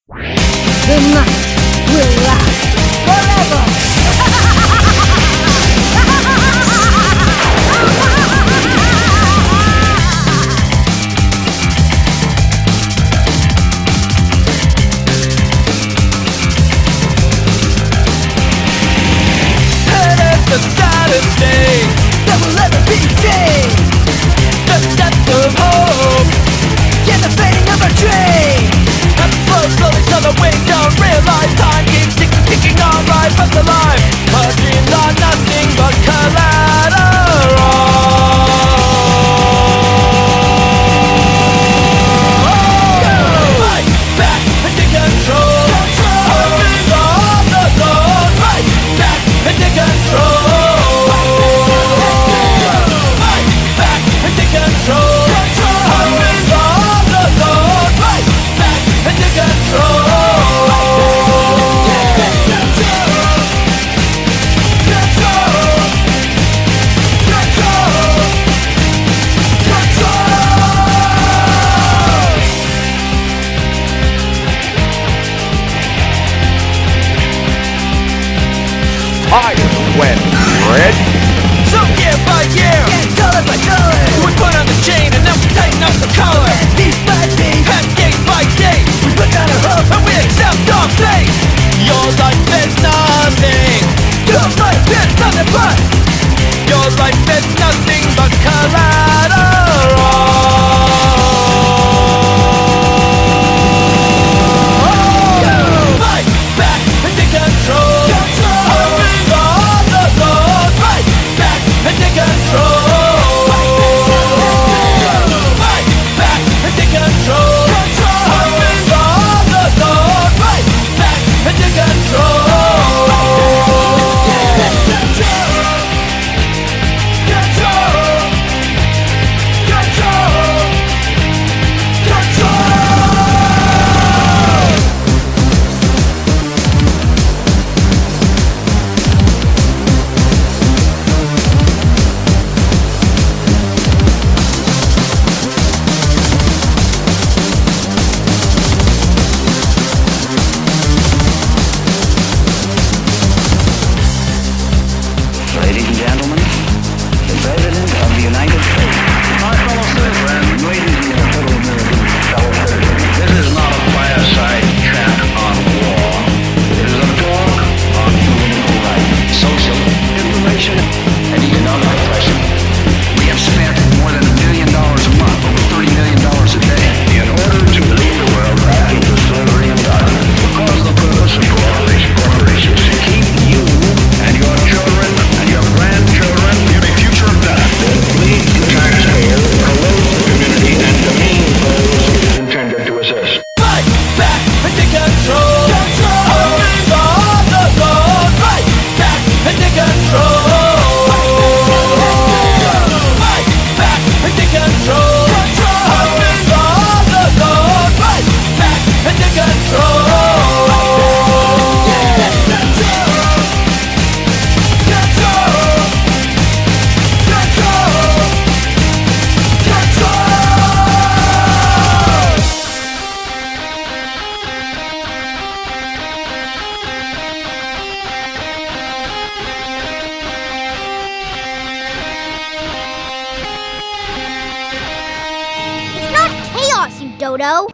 The night will last forever! And it's the saddest day That will ever be seen! the death of hope. Yeah, the fading of a dream! And slow, slowly, so that we don't realize time keeps ticking, ticking on right past the line. Our dreams are nothing but collateral. Fight back and take control. Our dreams are on the road. Fight back and take control. Fight back and take control. Our dreams are on the road. Fight back and take control. Fire when red. So year by year, Dollar by dollar! we put on the chain and then we tighten up the collar. Piece by piece! And day by day, We put down our hope! and we accept our fate. Your life is nothing. Your life is nothing but! Your life is nothing but collateral. Fight back and take control. Our dreams are on the road. Fight back and take control. Fight back and take control. Our dreams are on the road. Fight back and take control. Ladies and gentlemen, the President of the United States. My fellow citizens, ladies and gentlemen, fellow citizens, this is not a fireside chat on war. It is a talk on political rights, social information, and economic oppression. We have spent more than $1 billion a month, over $30 million a day, in order to lead the world back into slavery and darkness. Because the purpose of all these corporations is to keep you and your children and your grandchildren in a future of death. We, the taxpayer, corrode the community and demean those it is intended to assist. Fight back and take control. Our dreams are on the road. Fight back and take control. Fight back and take control. Our dreams are on the road. Fight back and take control. It's not chaos, you dodo!